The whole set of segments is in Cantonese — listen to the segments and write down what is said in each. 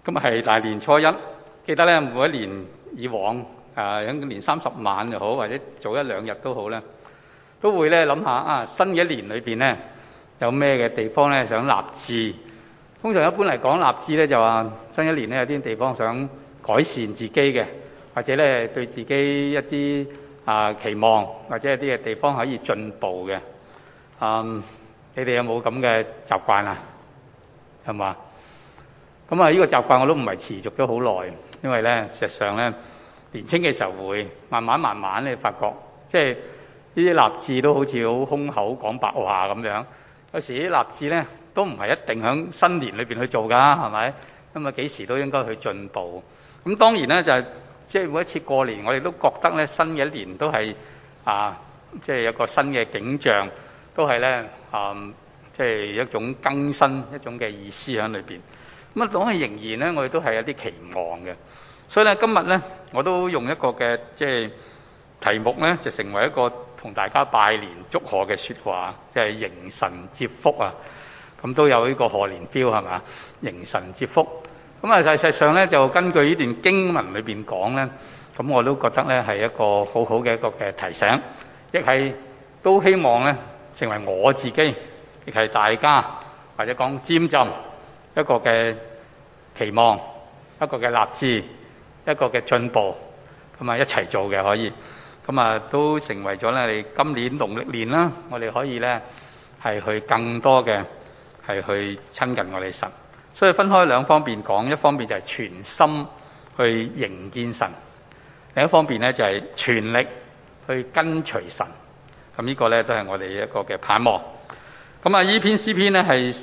今日係大年初一，記得咧每一年以往喺年30晚又好，或者早一兩日都好咧，都會咧諗下新嘅一年裏邊咧有咩嘅地方咧想立志。通常一般嚟講，立志咧就話新一年咧有啲地方想改善自己嘅，或者咧對自己一啲期望，或者一啲嘅地方可以進步嘅。你哋有冇咁嘅習慣啊？係嘛？咁呢個習慣我都唔係持續咗好耐，因為咧事實上咧年青嘅時候會慢慢咧發覺，即係呢啲立志都好似好空口講白話咁樣。有時啲立志咧都唔係一定喺新年裏邊去做㗎，係咪？咁幾時都應該去進步。咁當然咧就係即係每一次過年，我哋都覺得咧新嘅一年都係即係有個新嘅景象，都係咧即係一種更新，一種嘅意思喺裏邊。咁當然仍然咧，我哋都係有啲期望嘅。所以咧今日咧，我都用一個嘅即係題目咧，就成為一個同大家拜年祝賀嘅説話，即係迎神接福啊！咁都有呢個賀年 feel 係嘛？迎神接福。咁實際上咧，就根據呢段經文裏邊講咧，咁我都覺得咧係一個好好嘅一個嘅提醒，亦係都希望咧成為我自己，亦係大家或者講尖浸一個嘅期望，一個嘅立志，一個嘅進步，咁一齊做嘅可以，咁都成為咗咧你今年農曆年啦，我哋可以咧係去更多嘅係去親近我哋神。所以分開兩方面講，一方面就係全心去迎見神，另一方面咧就係全力去跟隨神。咁呢個咧都係我哋一個嘅盼望。咁呢篇詩篇咧係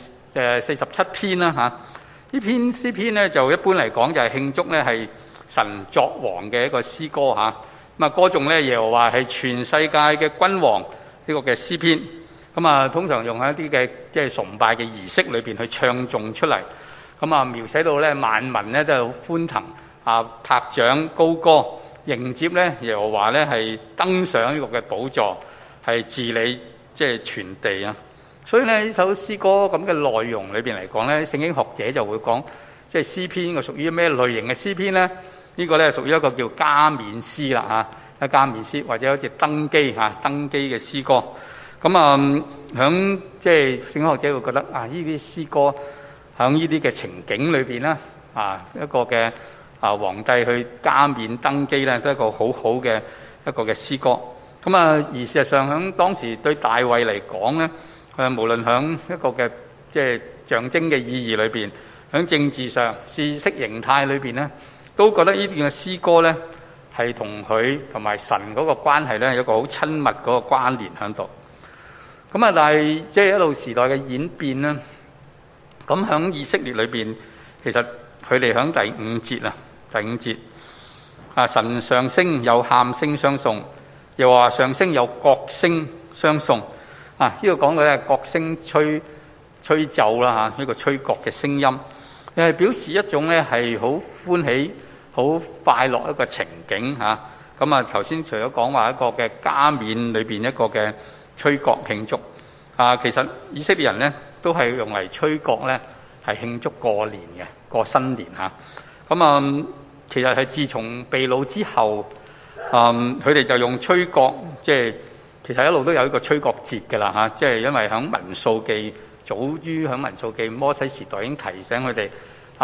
47篇啦嚇。呢篇詩篇咧就一般嚟講就係慶祝咧係神作王嘅一個詩歌嚇。歌頌咧耶和華係全世界嘅君王呢個嘅詩篇。通常用喺一啲嘅即係崇拜嘅儀式裏邊去唱頌出嚟。描寫到咧萬民咧都係好歡騰拍掌高歌，迎接咧耶和華咧係登上呢個嘅寶座，係治理即係全地啊！所以咧呢首詩歌咁嘅內容裏邊嚟講咧，聖經學者就會講，即係詩篇個屬於咩類型嘅詩篇咧？呢個咧屬於一個叫加冕詩啦嚇，加冕詩或者好似登基嘅詩歌。響即係聖經學者會覺得呢啲詩歌喺呢啲嘅情景裏邊咧，一個嘅皇帝去加冕登基咧，都係一個好好嘅一個嘅詩歌。而事實上喺當時對大衛嚟講咧，無論喺一個嘅即係象徵嘅意義裏邊，喺政治上、意識形態裏邊咧，都覺得呢段嘅詩歌咧係同佢同埋神嗰個關係咧有一個好親密嗰個關聯喺度。但係即係一路時代嘅演變咧。咁喺以色列裏邊，其實佢哋喺第五節神上升有喊聲相送，又話上升有角聲相送。呢個講到咧角聲吹奏啦呢個吹角嘅聲音，又係表示一種咧係好歡喜、好快樂一個情景嚇。頭先除咗講話一個嘅加冕裏邊一個嘅吹角慶祝，其實以色列人咧都係用嚟吹角咧，係慶祝過年嘅，過新年嚇。其實係自從被擄之後，佢哋就用吹角，即係其實一路都有一個吹角節㗎啦嚇。即係因為喺民數記，早於喺民數記摩西時代已經提醒佢哋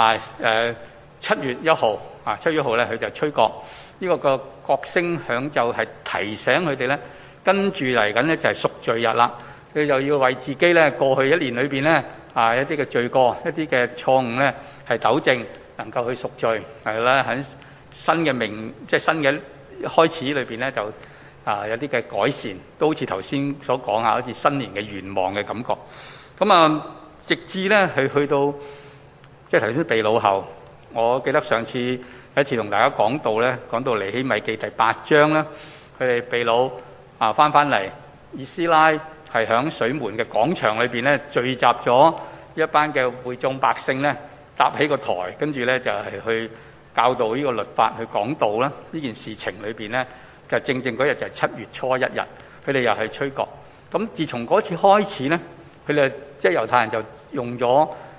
7月1號7月1號咧佢就吹角。呢個個角聲響就係提醒佢哋咧，跟住嚟緊咧就係贖罪日啦。佢就要為自己咧過去一年裏邊咧一啲嘅罪過、一啲嘅錯誤咧係糾正，能夠去贖罪，係啦喺新嘅即係新嘅開始裏邊咧就有啲嘅改善，都好似頭先所講好似新年嘅願望嘅感覺。直至咧係去到即係頭先被擄後，我記得上次有一次同大家講到咧，講到尼希米記第8章啦，佢哋被擄翻嚟，以斯拉係響水門嘅廣場裏邊咧聚集咗一班嘅會眾百姓咧，搭起個台，跟住咧就係去教導呢個律法，去講道啦。呢件事情裏邊咧，就正嗰日就係7月初1日，佢哋又係吹角。咁自從嗰次開始咧，佢哋即係猶太人就用咗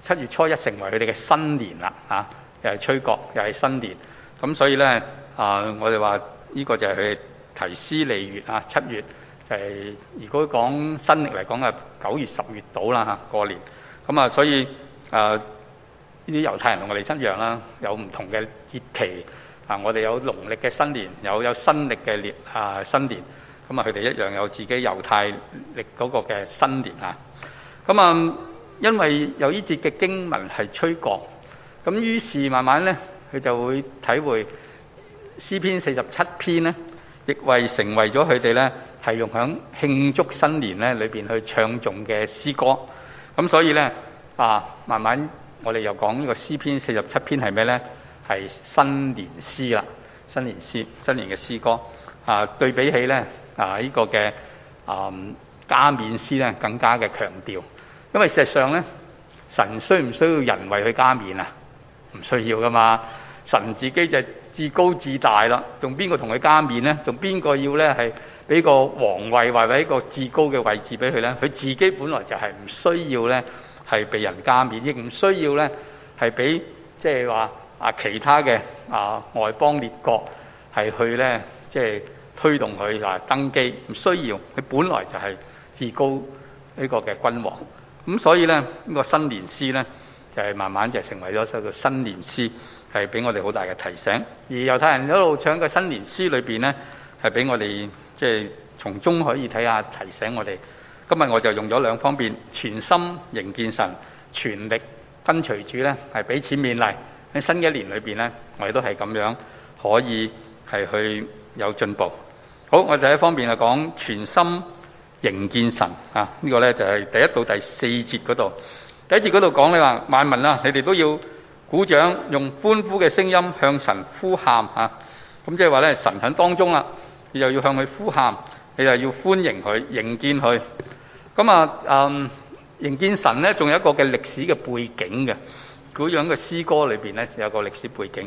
7月初一成為佢哋嘅新年啦，又係吹角，又係新年。咁所以咧我哋話呢個就係佢提斯利月7月就係、如果講新歷嚟講係9月10月到啦過年。咁所以呢啲猶太人同我哋一樣啦，有唔同嘅節期我哋有農曆嘅新年，有新歷嘅新年。咁佢哋一樣有自己猶太歷嗰個嘅新年咁因為有呢節嘅經文係吹角，咁於是慢慢咧佢就會體會詩篇47篇咧，亦成為咗佢哋咧係用響慶祝新年咧裏邊去唱頌嘅詩歌。咁所以咧慢慢我哋又講呢個詩篇47篇係咩咧？係新年詩啦，新年詩，新年嘅詩歌對比起咧呢個嘅加冕詩咧更加嘅強調。因為事實上咧，神需唔需要人為佢加冕啊？唔需要噶嘛，神自己就至高至大啦，仲邊個同佢加冕咧？仲邊個要咧係俾個皇位或者一個至高嘅位置俾佢咧？佢自己本來就係唔需要咧係被人加冕，亦唔需要咧係俾即係話其他嘅外邦列國係去咧即係推動佢登基，唔需要，佢本來就係至高呢個嘅君王。咁所以咧呢個新年詩咧就係慢慢就成為咗一個新年詩，係俾我哋好大嘅提醒。而猶太人一路唱嘅新年詩裏邊咧，係俾我哋即係從中可以睇下提醒我哋。今日我就用咗兩方面，全心迎見神，全力跟隨主咧，係彼此勉勵。喺新嘅一年裏邊咧，我哋都係咁樣可以係去有進步。好，我第一方面係講全心迎見神呢個咧就係第1到第4節嗰度。第1節嗰度講你話萬民你哋都要鼓掌，用歡呼嘅聲音向神呼喊咁即係話咧神喺當中啦，你又要向佢呼喊，你又要歡迎佢，迎見佢。咁迎見神咧，仲有一個嘅歷史嘅背景嘅，嗰樣嘅詩歌裏邊咧有個歷史背景。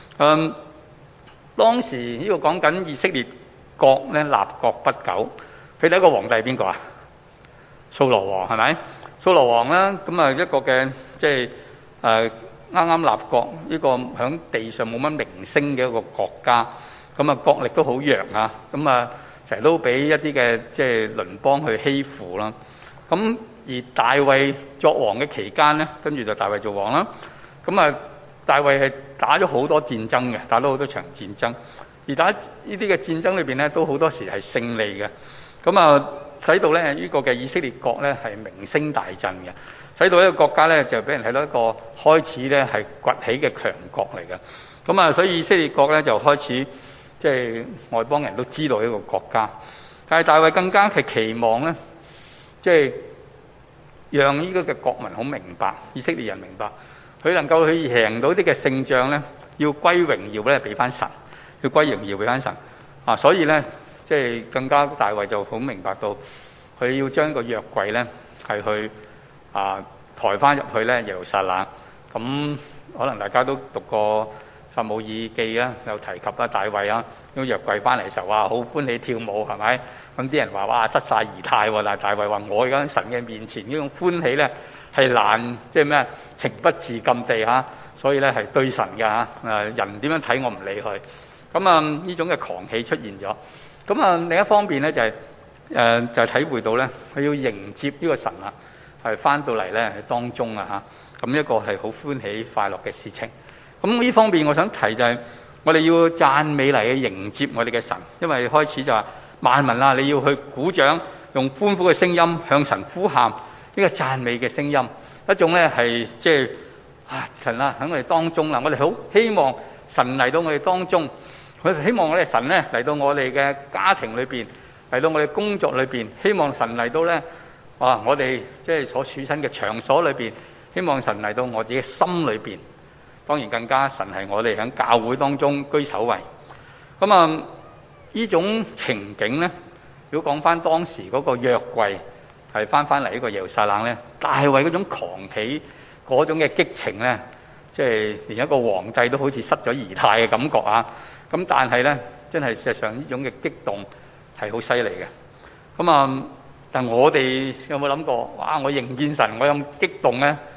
當時呢個講緊以色列國咧立國不久。佢第一個皇帝係邊個掃羅王係咪？掃羅王啦，咁一個嘅即係啱啱立國，呢個響地上冇乜名聲嘅一個國家，咁國力都好弱咁成日都俾一啲嘅即係鄰邦去欺負啦。咁而大衛作王嘅期間咧，跟住就大衛做王啦。咁大衛係打咗好多戰爭嘅，打咗好多場戰爭，而打呢啲嘅戰爭裏邊咧，都好多時係勝利嘅。咁使到咧呢個嘅以色列國咧係名聲大振嘅，使到呢個國家咧就俾人睇到一個開始咧係崛起嘅強國嚟嘅。咁所以以色列國咧就開始即係外邦人都知道呢個國家。但係大衛更加係期望咧，即係讓呢個嘅國民好明白，以色列人明白，佢能夠去贏到啲嘅勝仗咧，要歸榮耀咧俾翻神，要歸榮耀俾翻神所以咧。即係更加大衛就好明白到，佢要將個約櫃咧係去抬翻入去咧耶路撒冷。咁可能大家都讀過撒母耳記啦，有提及大衛將約櫃翻嚟嘅時候好歡喜跳舞係咪？咁啲人話哇失晒儀態喎，但係大衛話我而家喺神嘅面前呢種歡喜咧係難即係咩情不自禁地所以咧係對神嘅人點樣睇我唔理佢。咁呢種嘅狂氣出現咗。咁另一方面咧就係體會到咧，佢要迎接呢個神係翻到嚟咧當中咁一個係好歡喜快樂嘅事情。咁呢方面我想提就係我哋要讚美嚟去迎接我哋嘅神，因為開始就話萬民你要去鼓掌，用歡呼嘅聲音向神呼喊，呢個讚美嘅聲音，一種咧係即係神喺我哋當中啦，我哋好希望神嚟到我哋當中。佢希望我哋神咧嚟到我哋嘅家庭裏邊，嚟到我哋工作裏邊，希望神嚟到咧我哋即係所處身嘅場所裏邊，希望神嚟到我自己心裏邊。當然更加神係我哋喺教會當中居首位。咁呢種情景咧，如果講翻當時嗰個約櫃係翻嚟呢個耶路撒冷咧，大衛嗰種狂喜嗰種嘅激情咧，即係連一個皇帝都好似失咗儀態嘅感覺咁但係咧，真係事實上呢種嘅激動係好犀利嘅。但我哋有冇諗過？哇！我迎見神，我有激動咧，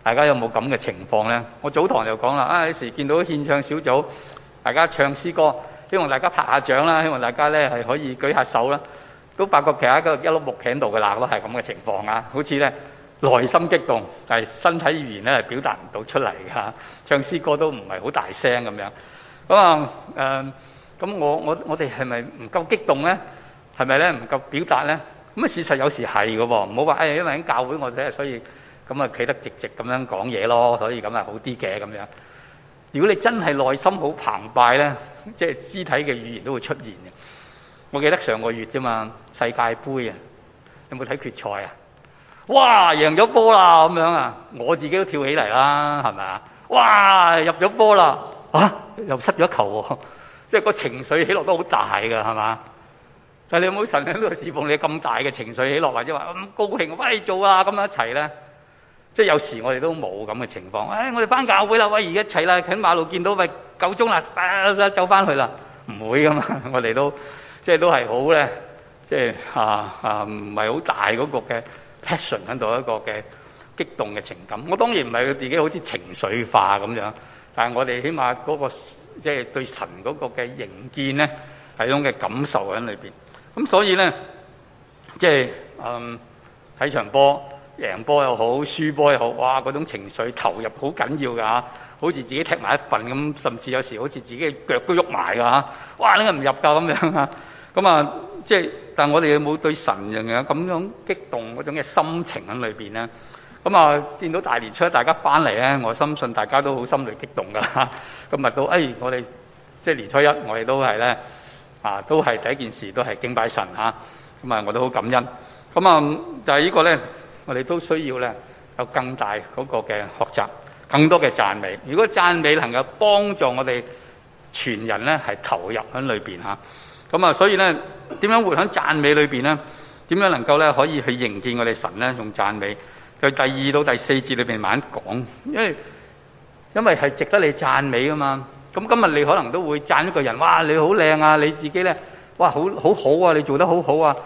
大家有冇咁嘅情況呢？我早堂就講啦，有時見到獻唱小組，大家唱詩歌，希望大家拍下掌啦，希望大家呢係可以舉下手啦，都發覺其實一粒木喺度嘅啦，都係咁嘅情況啊，好似呢內心激動，但係身體語言呢係表達唔到出嚟㗎，唱詩歌都唔係好大聲咁樣。咁我哋係咪唔夠激動呢？係咪呢唔夠表達呢？咁事實有時係嘅喎，唔好話因為喺教會我哋所以咁企得直直咁樣講嘢咯，所以咁好啲嘅咁樣。如果你真係內心好澎湃呢，即係肢體嘅語言都會出現嘅。我記得上個月啫嘛，世界盃啊，有冇睇決賽啊？哇，贏咗波啦咁樣啊！我自己都跳起嚟啦，係咪啊？哇，入咗波啦！又失咗球喎，即係個情緒起落都好大㗎，係嘛？但係你有冇神喺度侍奉你咁大嘅情緒起落，或者話咁高興，喂做啊咁樣一齊咧？即係有時我哋都冇咁嘅情況。我哋翻教會啦，喂而家一齊啦，喺馬路見到喂夠鐘啦，走翻去啦，唔會噶嘛。我哋都即係都係好咧，即係唔係好大嗰個嘅 passion 喺度，一個嘅激動嘅情感。我當然唔係佢自己好似情緒化咁樣，但係我哋起碼嗰個即係對神嗰個嘅營建咧係一種嘅感受喺裏邊。咁所以咧，即係睇場波，贏波又好，輸波又好，哇！嗰種情緒投入好緊要㗎，好似自己踢埋一份咁，甚至有時好似自己嘅腳都喐埋㗎嚇。哇！點解唔入㗎咁樣啊？咁即係，但係我哋有冇對神咁樣激動嗰種嘅心情喺裏邊咧？見到大年初一大家翻嚟咧，我深信大家都好心裏激動㗎嚇。今日都我哋即係年初一，我哋都係咧。都係第一件事，都係敬拜神嚇。我都好感恩。就係呢個咧，我哋都需要咧有更大嗰個嘅學習，更多嘅讚美。如果讚美能夠幫助我哋全人咧係投入喺裏邊嚇。所以咧點樣活喺讚美裏邊咧？點樣能夠咧可以去迎見我哋神咧？用讚美，就第2到第4節裏邊慢慢講，因為係值得你讚美噶嘛。咁今日你可能都會讚一個人，哇！你好靚啊，你自己咧，哇，好好啊，你做得好好啊，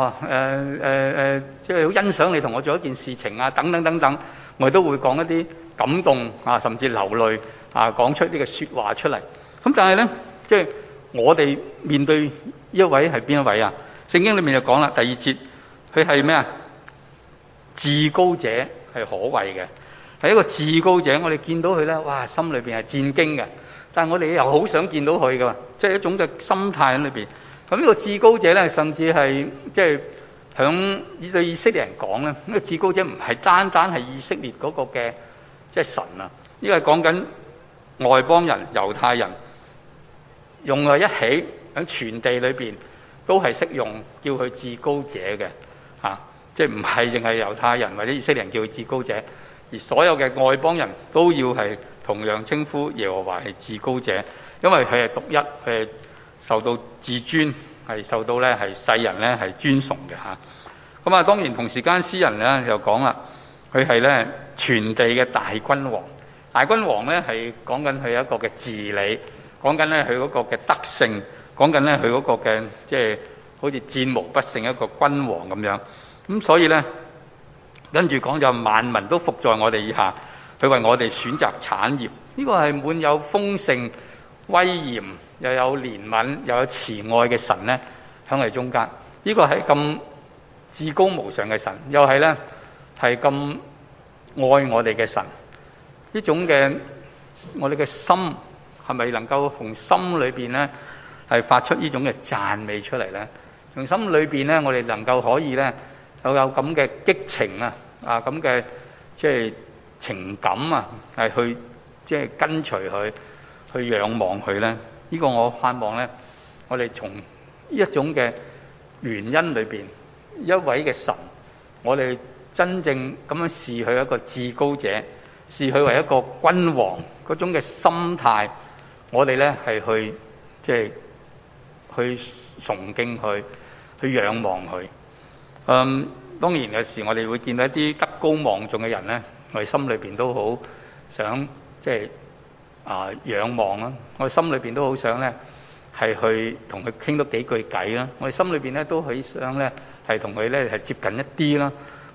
即係好欣賞你同我做一件事情啊，等等等等，我哋都會講一啲感動啊，甚至流淚啊，講出呢個説話出嚟。咁但係咧，即係我哋面對呢一位係邊一位啊？聖經裏面就講啦，第2節，佢係咩啊？至高者係可畏嘅，係一個至高者。我哋見到佢咧，哇，心裏邊係戰驚嘅。但係我哋又好想見到佢㗎，即係一種嘅心態喺裏邊。咁呢個至高者咧，甚至係即係響對以色列人講咧，呢個至高者唔係單單係以色列嗰個嘅即係神啊，呢個係講緊外邦人、猶太人用喺一起喺全地裏邊都係適用叫佢至高者嘅嚇，即係唔係淨係猶太人或者以色列人叫佢至高者，而所有嘅外邦人都要係同樣稱呼耶和華係至高者，因為佢係獨一，佢係受到至尊，係受到咧係世人咧係尊崇嘅嚇。當然同時間詩人咧又講啦，佢係咧全地嘅大君王。大君王咧係講緊佢一個嘅治理，講緊咧佢嗰個嘅德性，講緊咧佢嗰個嘅即係好似戰無不勝一個君王咁樣。咁所以咧跟住講就萬民都服在我哋以下。佢為我哋選擇產業，呢個係滿有豐盛、威嚴，又有憐憫，又有慈愛嘅神咧，喺我哋中間。呢個係咁至高無上嘅神，又係咧係咁愛我哋嘅神。呢種嘅我哋嘅心係咪能夠從心裏邊咧係發出呢種嘅讚美出嚟咧？從心裏邊咧，我哋能夠可以咧有咁嘅激情咁嘅即係情感係去即係跟隨佢，去仰望佢咧。呢個我盼望咧，我哋從呢一種嘅原因裏邊，一位嘅神，我哋真正咁樣視佢一個至高者，視佢為一個君王嗰種嘅心態，我哋咧係去即係去崇敬佢，去仰望佢。當然有時我哋會見到一啲德高望重嘅人咧，我哋心裏邊都好想即係仰望啦。我哋心裏邊都好想咧係去同佢傾多幾句偈啦。我哋心裏邊咧都好想咧係同佢咧係接近一啲啦。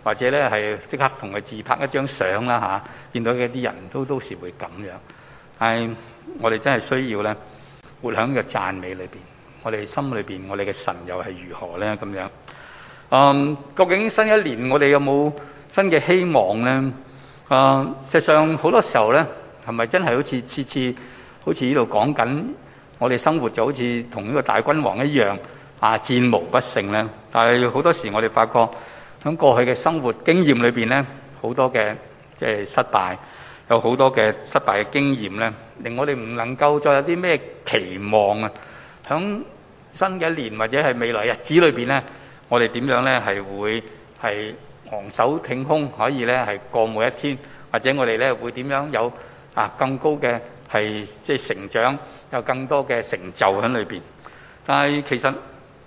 或者咧係即刻同佢自拍一張相啦嚇，見到嘅啲人都時會咁樣。但係我哋真係需要咧活喺個讚美裏邊，我哋心裏邊我哋嘅神又係如何咧咁樣？究竟新一年我哋有冇新嘅希望咧？實際上好多時候咧，係咪真係好似次好似呢度講緊，我哋生活就好似同呢個大君王一樣戰無不勝咧？但係好多時我哋發覺喺過去嘅生活經驗裏邊咧，好多嘅即係失敗，有好多嘅失敗嘅經驗咧，令我哋唔能夠再有啲咩期望啊！喺新嘅一年或者係未來日子裏邊咧，我哋點樣咧係會係昂首挺胸，可以咧係過每一天，或者我哋咧會點樣有更高嘅係即係成長，有更多嘅成就喺裏邊。但係其實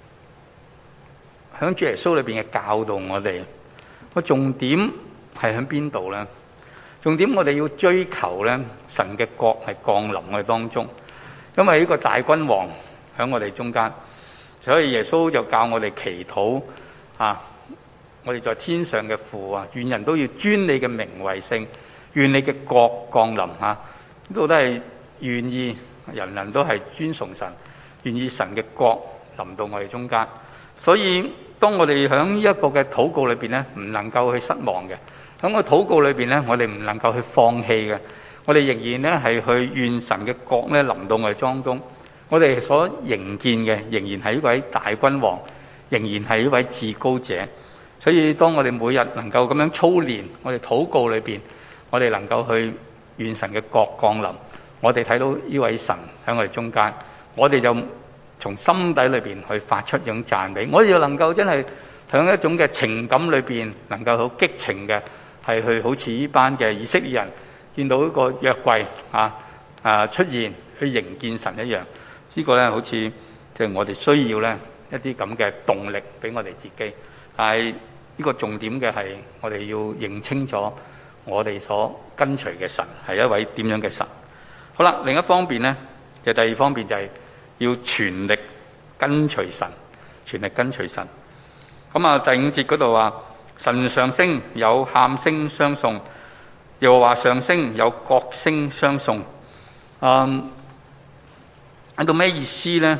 喺主耶穌裏邊嘅教導我哋個重點係喺邊度咧？重點我哋要追求咧神嘅國係降臨我哋當中，因為呢個大君王喺我哋中間，所以耶穌就教我哋祈禱我哋在天上嘅父啊，願人都要尊你嘅名為聖，願你嘅國降臨呢度都係願意人人都係尊崇神，願意神嘅國臨到我哋中間。所以當我哋喺呢一個嘅禱告裏邊咧，唔能夠去失望嘅。喺個禱告裏邊咧，我哋唔能夠去放棄嘅。我哋仍然咧係去願神嘅國咧臨到我哋當中。我哋所迎見嘅仍然係一位大君王，仍然係一位至高者。所以當我哋每日能夠咁樣操練，我哋禱告裏邊，我哋能夠去願神嘅國降臨。我哋睇到呢位神喺我哋中間，我哋就從心底裏邊去發出一種讚美。我哋就能夠真係喺一種嘅情感裏邊，能夠好激情嘅係去好似呢班嘅以色列人見到一個約櫃出現，去迎見神一樣。呢個咧好似即係我哋需要咧一啲咁嘅動力俾我哋自己。但係呢個重點嘅係我哋要認清楚我哋所跟隨嘅神係一位點樣嘅神。好啦，另一方面咧，就第二方面就係要全力跟隨神，全力跟隨神。咁第5節嗰度話，神上升有喊聲相送，又話上升有角聲相送。喺度咩意思咧？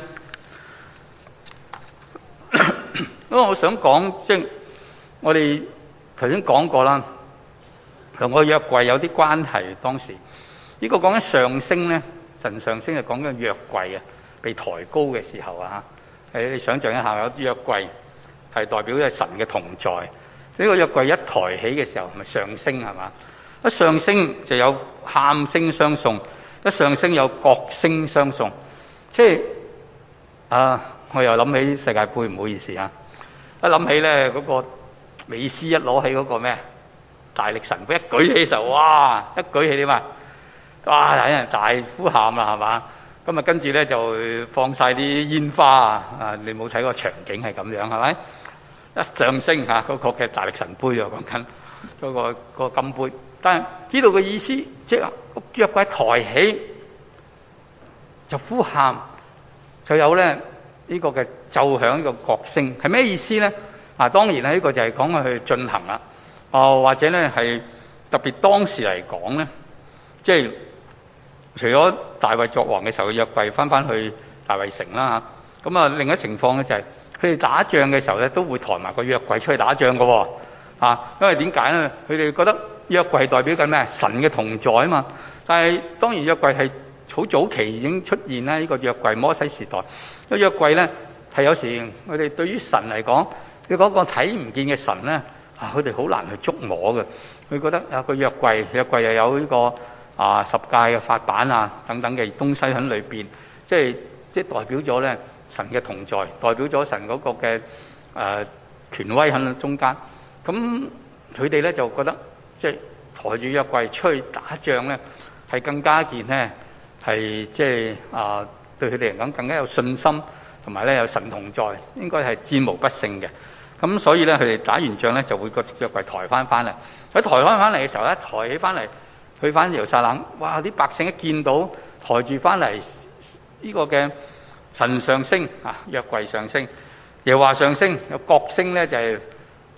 因為我想講，即係我哋頭先講過啦，同個約櫃有啲關係。當時呢個講緊上升咧，神上升就講緊約櫃被抬高嘅時候你想象一下，有啲約櫃係代表係神嘅同在。呢個約櫃一抬起嘅時候，咪上升係嘛？一上升就有喊聲相送，一上升有角聲相送。即係我又諗起世界盃，唔好意思一諗起咧嗰個美斯一攞起嗰個咩大力神杯，一舉起嘅時候，哇！一舉起點啊？哇！有人大呼喊啦，係嘛？咁跟住咧就放晒啲煙花你冇睇個場景係咁樣係咪？一上升嗰個嘅大力神杯講緊嗰個金杯，但係呢度嘅意思即係約櫃抬起就呼喊，就有咧呢個嘅奏響呢個角聲，係咩意思咧？當然呢個就係講佢去進行啦。或者咧係特別當時嚟講咧，即係除咗大衛作王嘅時候，約櫃翻去大衛城啦嚇。咁另一情況咧就係佢哋打仗嘅時候咧，都會抬埋個約櫃出去打仗嘅喎。因為點解咧？佢哋覺得約櫃代表緊咩？神嘅同在啊嘛。但係當然約櫃係好早期已經出現啦，呢個約櫃摩西時代。個約櫃咧係有時佢哋對於神嚟講，佢嗰個睇唔見嘅神咧，佢哋好難去觸摸嘅。佢覺得有個約櫃又有呢個十誡嘅法版等等嘅東西喺裏邊，即係代表咗咧神嘅同在，代表咗神嗰個嘅權威喺中間。咁佢哋咧就覺得即係抬住約櫃出去打仗咧，係更加一件咧係即係對佢哋嚟講更加有信心，同埋咧有神同在，應該係戰無不勝嘅。咁所以咧佢哋打完仗咧就會個約櫃抬翻嚟。喺抬翻嚟嘅時候咧，抬起翻嚟去翻耶路撒冷，哇！啲百姓一見到抬住翻嚟呢個嘅神上升約櫃上升，耶和華上升有角聲咧就係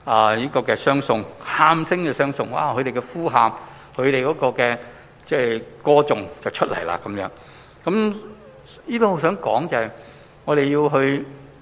呢個嘅相送，喊聲嘅相送，哇！佢哋嘅呼喊，佢哋嗰個嘅即係歌頌就出嚟啦咁樣。咁呢度我想講就係我哋要去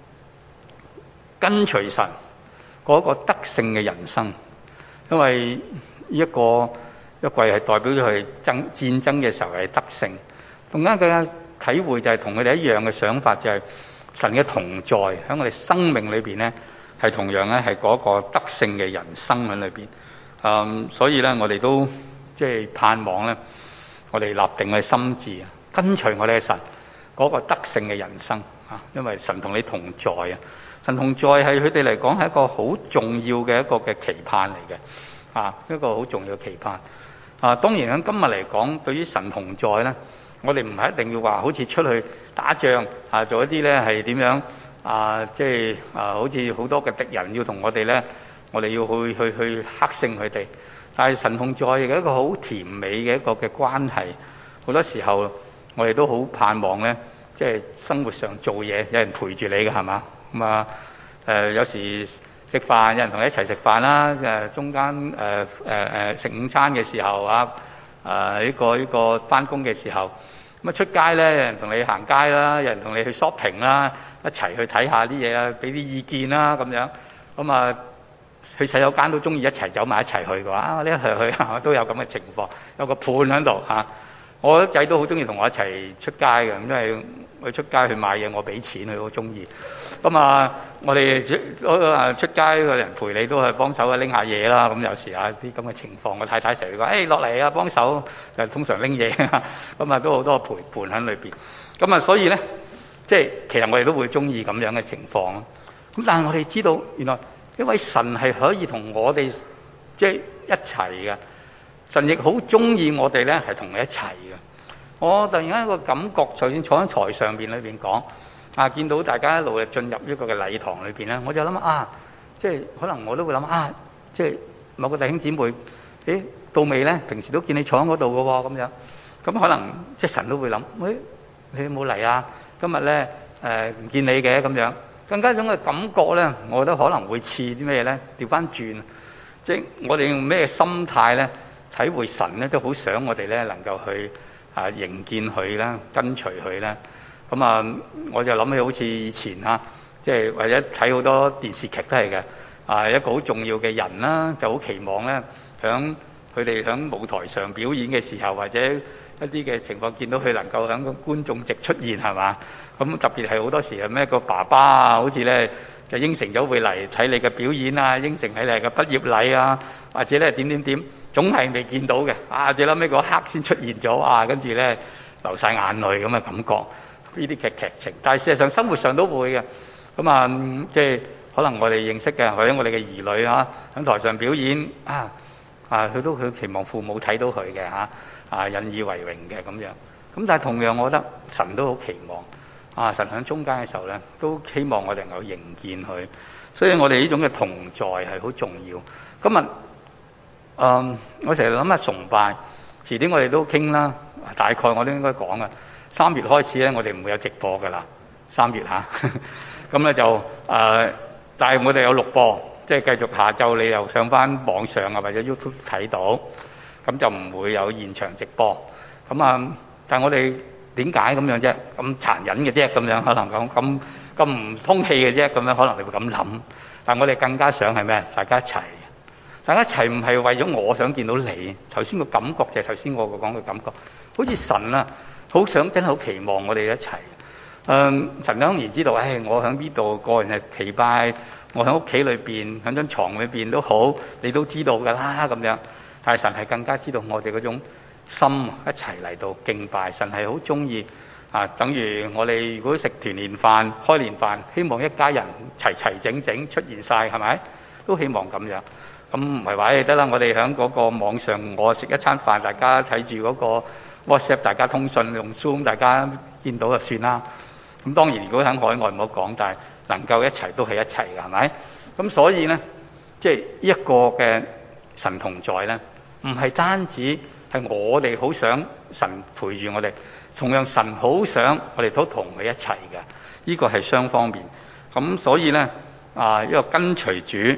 跟隨神嗰個得勝嘅人生，因為呢一季係代表咗佢戰爭嘅時候係得勝。更加體會就係同佢哋一樣嘅想法，就係神嘅同在喺我哋生命裏邊咧，係同樣咧係嗰個得勝嘅人生喺裏邊。所以咧我哋都即係盼望咧，我哋立定嘅心志，跟隨我哋嘅神嗰個得勝嘅人生啊！因為神同你同在啊，神同在係佢哋嚟講係一個好重要嘅一個嘅期盼嚟嘅啊，一個好重要嘅期盼啊！當然喺今日嚟講，對於神同在咧，我哋唔係一定要話好似出去打仗啊，做一啲咧係點樣啊？即係好似好多嘅敵人要同我哋咧，我哋要去克勝佢哋。但係神同在嘅一個好甜美嘅一個嘅關係，好多時候我哋都好盼望咧，即係生活上做嘢有人陪住你嘅係嘛？咁啊有時食飯有人同你一齊食飯啦，中間食午餐嘅時候啊，呢個返工嘅時候，咁啊出街咧有人同你行街啦，有人同你去 shopping 啦，一齊去睇下啲嘢啊，俾啲意見啦咁樣，咁啊去洗手間都中意一齊走埋一齊去嘅話，呢一齊去都有咁嘅情況，有個伴喺度嚇。我啲仔都好中意同我一齊出街嘅，因為佢出街去買嘢，我俾錢佢好中意。咁啊，我哋出街個人陪你都係幫手拎下嘢啦。咁有時啊啲咁嘅情況，我太太成日講：誒落嚟啊，幫手！就通常拎嘢，咁啊都好多陪伴喺裏邊。咁啊，所以咧，即係其實我哋都會中意咁樣嘅情況。咁但係我哋知道，原來因為神係可以同我哋即係一齊嘅。神亦好中意我哋咧，係同你一齊嘅。我突然間一個感覺，就算坐喺台上邊裏邊講啊，見到大家一路進入呢個嘅禮堂裏邊咧，我就諗啊，即係可能我都會諗啊，即係某個弟兄姊妹，誒到未咧？平時都見你坐喺嗰度嘅喎，咁樣咁可能即係神都會諗，喂，你有冇嚟啊？今日咧唔見你嘅咁樣，更加一種嘅感覺咧，我覺得可能會似啲咩咧？調翻轉，即係我哋用咩心態咧？體會神咧，都好想我哋咧能夠去迎見佢啦，跟隨佢啦。咁啊，我就諗起好似以前即係或者睇好多電視劇都係嘅。一個好重要嘅人啦，就好期望咧，佢哋響舞台上表演嘅時候，或者一啲嘅情況，見到佢能夠響個觀眾席出現係嘛？咁特別係好多時係咩個爸爸啊，好似咧就應承咗會嚟睇你嘅表演啊，應承喺你嘅畢業禮啊，或者咧點。總係未見到嘅，最撚尾嗰刻先出現咗，跟住咧流晒眼淚咁嘅感覺，呢啲劇情。但係事實上生活上都會嘅，咁即係可能我哋認識嘅，或者我哋嘅兒女喺台上表演，佢期望父母睇到佢嘅引以為榮嘅咁樣。咁但係同樣，我覺得神都好期望，神喺中間嘅時候咧，都希望我哋能夠迎見佢。所以我哋呢種嘅同在係好重要。今日。我成日諗下崇拜，遲啲我哋都傾啦。大概我都應該講嘅，3月開始咧，我哋唔會有直播㗎啦。3月咁咧就但係我哋有錄播，即係繼續下晝你又上翻網上或者 YouTube 睇到，咁就唔會有現場直播。但係我哋點解咁樣啫？咁殘忍嘅啫，咁樣可能咁唔通氣嘅啫，咁樣可能你會咁諗。但係我哋更加想係咩？大家一齊唔係為咗我想見到你。頭先個感覺就係頭先我講嘅感覺，好似神好想真係好期望我哋一齊。神當然知道，我喺呢度個人係祈拜，我喺屋企裏邊喺張床裏邊都好，你都知道㗎啦咁樣。但係神係更加知道我哋嗰種心一齊嚟到敬拜。神係好中意等於我哋如果食團年飯、開年飯，希望一家人齊整整出現晒，係咪？都希望咁樣。咁唔係話得啦，我哋喺嗰個網上，我食一餐飯，大家睇住嗰個 WhatsApp， 大家通訊用 Zoom， 大家見到就算啦。咁當然如果喺海外唔好講，但係能夠一齊都係一齊嘅，係咪？咁所以咧，即係一個嘅神同在咧，唔係單止係我哋好想神陪住我哋，同樣神好想我哋都同佢一齊嘅。呢個係雙方面。咁所以咧一個跟隨主。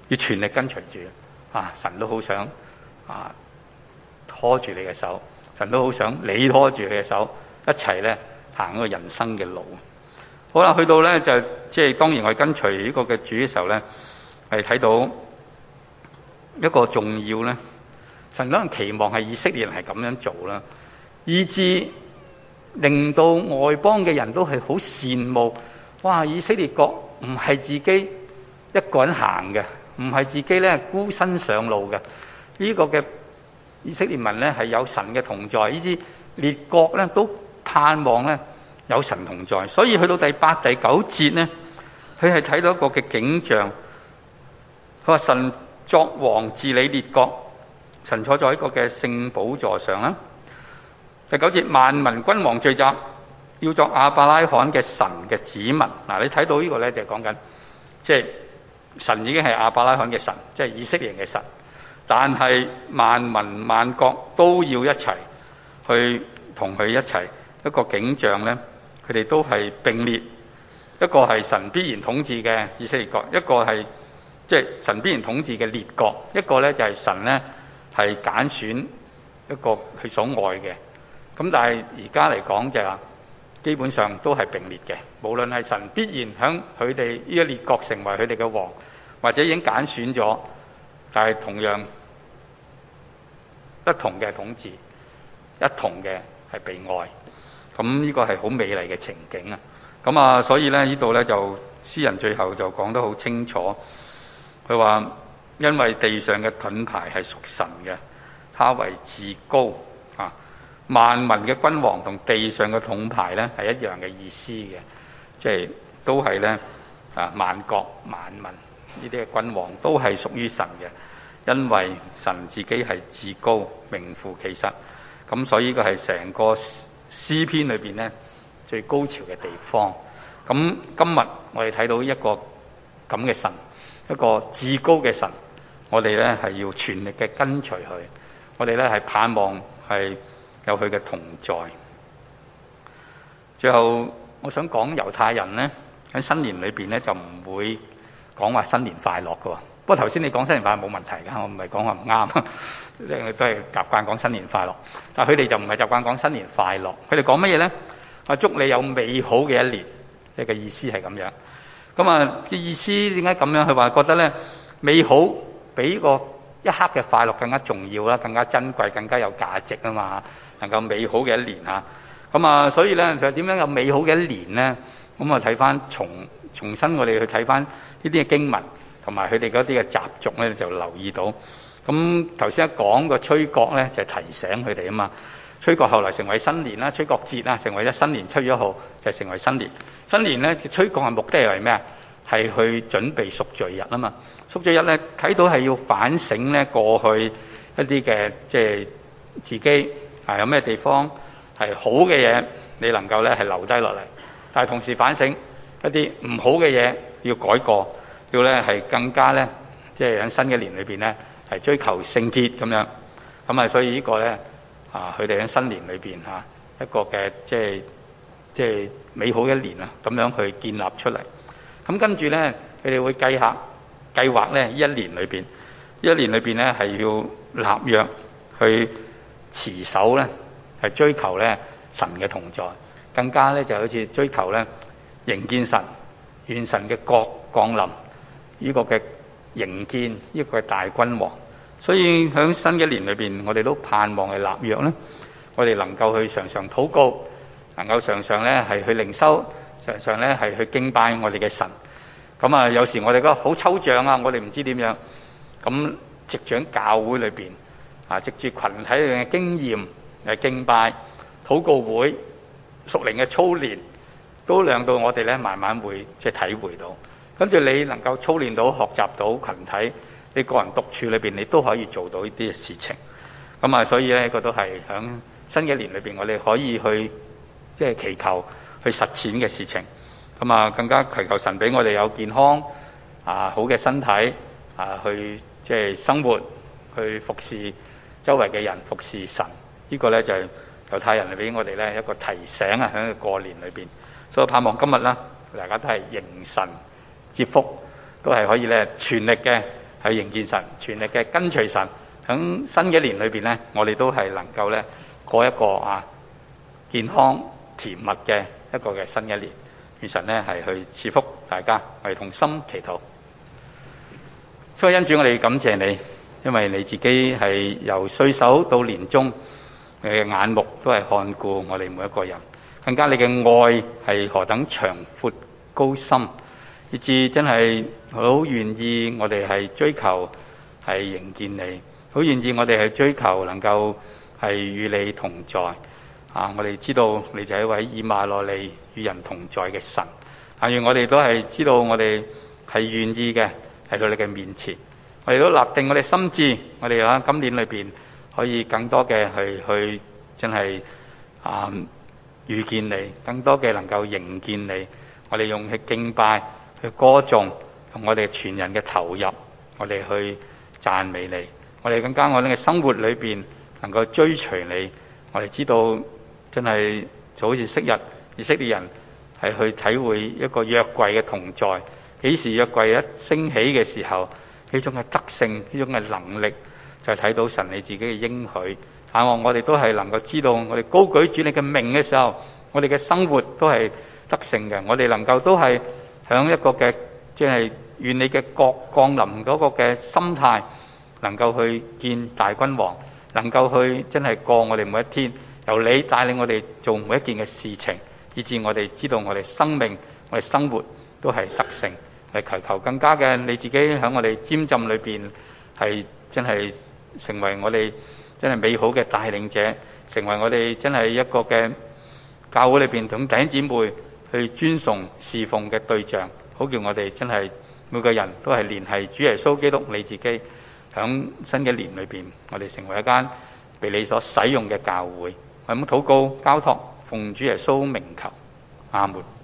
要全力跟隨住神都好想拖住你嘅手，神都好想你拖住佢嘅手，一齊咧行一個人生嘅路。好啦，去到咧就即係當然我哋跟隨呢個嘅主嘅時候咧，係睇到一個重要咧，神可能期望係以色列人係咁樣做啦，以致令到外邦嘅人都係好羨慕。哇！以色列國唔係自己一個人行嘅，唔係自己咧孤身上路嘅。呢個嘅以色列民咧係有神嘅同在，以致列國咧都盼望咧有神同在。所以去到第8、第9節咧，佢係睇到一個嘅景象。佢話神作王治理列國，神坐在一個嘅聖寶座上啦。第9節，萬民君王聚集，要作亞伯拉罕嘅神嘅子民。嗱，你睇到呢個咧就係講緊，即係神已經係亞伯拉罕嘅神，即係以色列人嘅神。但係萬民萬國都要一齊去同佢一齊，一個景象咧，佢哋都係並列。一個係神必然統治嘅以色列國，一個係即係神必然統治嘅列國，一個咧就係神咧係揀選一個佢所愛嘅。咁但係而家嚟講就係話，基本上都係並列嘅。無論係神必然響佢哋呢個列國成為佢哋嘅王，或者已經揀選咗，但係同樣一同嘅統治，一同嘅係被愛。咁呢個係好美麗嘅情景啊！咁啊，所以咧呢度咧就詩人最後就講得好清楚，佢話因為地上嘅盾牌係屬神嘅，他為至高啊。萬民嘅君王同地上嘅盾牌咧係一樣嘅意思嘅，即係都係咧萬國萬民呢啲嘅君王都係屬於神嘅，因為神自己係至高，名副其實。咁所以呢個係成個詩篇裏邊咧最高潮嘅地方。咁今日我哋睇到一個咁嘅神，一個至高嘅神，我哋咧係要全力嘅跟隨佢，我哋咧係盼望係有佢嘅同在。最後我想講猶太人咧喺新年裏邊咧就唔會講話新年快樂㗎喎。不過頭先你講新年快樂冇問題㗎，我唔係講話唔啱，即係都係習慣講新年快樂。但係佢哋就唔係習慣講新年快樂，佢哋講乜嘢咧？話祝你有美好嘅一年，即係嘅意思係咁樣。咁啊嘅意思點解咁樣？佢話覺得咧美好比個一刻嘅快樂更加重要啦，更加珍貴，更加有價值啊嘛。能夠美好嘅一年啊，咁啊，所以咧就點樣有美好嘅一年咧？咁啊睇翻重新我哋去睇翻呢啲嘅經文同埋佢哋嗰啲嘅習俗咧，就留意到。咁頭先一講個吹角咧，就係提醒佢哋啊嘛。吹角後來成為新年啦，吹角節啦，成為咗新年7月1號就成為新年。新年咧吹角嘅目的係為咩啊？係去準備贖罪日啊嘛。贖罪日咧睇到係要反省咧過去一啲嘅即係自己有咩地方係好嘅嘢，你能夠咧係留低落嚟，但係同時反省一啲唔好嘅嘢要改過，要咧係更加咧即係喺新嘅年裏邊咧係追求聖潔咁樣。咁啊，所以呢個咧佢哋喺新年裏邊一個嘅即係美好一年啊，咁樣去建立出嚟。咁跟住咧，佢哋會計劃咧一年裏邊咧係要立約去持守咧，係追求咧神嘅同在，更加咧就好似追求咧迎見神，願神嘅國降臨，呢個嘅迎見呢個嘅大君王。所以喺新嘅年裏邊，我哋都盼望係立約咧，我哋能夠去常常禱告，能夠常常咧係去靈修，常常咧係去敬拜我哋嘅神。咁啊，有時我哋覺得好抽象啊，我哋唔知點樣。咁藉著教會裏邊藉住群體嘅經驗敬拜、禱告會、屬靈嘅操練，都令到我哋咧慢慢會即係體會到。跟住你能夠操練到、學習到群體，你個人獨處裏邊，你都可以做到呢啲嘅事情。咁啊，所以咧，呢個都係響新嘅年裏邊，我哋可以去即係祈求、去實踐嘅事情。咁啊，更加祈求神俾我哋有健康好嘅身體去即係生活，去服侍周圍嘅人，服侍神。呢個咧就係猶太人俾我哋咧一個提醒啊！喺個過年裏邊，所以盼望今日啦，大家都係迎神接福，都係可以咧全力嘅去迎見神，全力嘅跟隨神。喺新嘅一年裏邊呢，我哋都係能夠呢過一個健康甜蜜嘅一個嘅新一年。願神呢係去賜福大家，我哋同心祈禱。所以恩主，我哋感謝你，因為你自己係由歲首到年終，你嘅眼目都係看顧我哋每一個人，更加你嘅愛係何等長闊高深，以致真係好願意我哋係追求係迎見你，好願意我哋係追求能夠係與你同在。我哋知道你就係一位以馬內利與人同在嘅神。願我哋都係知道我哋係願意嘅嚟到你嘅面前，我哋都立定我哋心志，我哋喺今年裏邊可以更多嘅去真係遇見你，更多嘅能夠迎見你。我哋用去敬拜、去歌頌，同我哋全人嘅投入，我哋去讚美你。我哋更加我哋嘅生活裏邊能夠追隨你。我哋知道真係就好似昔日以色列人係去體會一個約櫃嘅同在。幾時約櫃一升起嘅時候，呢種嘅德性，呢種嘅能力，就係睇到神你自己嘅應許。我哋都係能夠知道，我哋高舉主你嘅名嘅時候，我哋嘅生活都係得勝嘅。我哋能夠都係響一個嘅即係願你嘅國降臨嗰個嘅心態，能夠去見大君王，能夠去真係過我哋每一天，由你帶領我哋做每一件嘅事情，以致我哋知道我哋生命、我哋生活都係得勝。係求更加嘅你自己喺我哋沾浸裏邊係真係成為我哋真係美好嘅帶領者，成為我哋真係一個嘅教會裏邊同弟兄姊妹去尊崇侍奉嘅對象，好叫我哋真係每個人都係聯繫主耶穌基督你自己。響新嘅年裏邊，我哋成為一間被你所使用嘅教會。我咁禱告交託，奉主耶穌名求，阿門。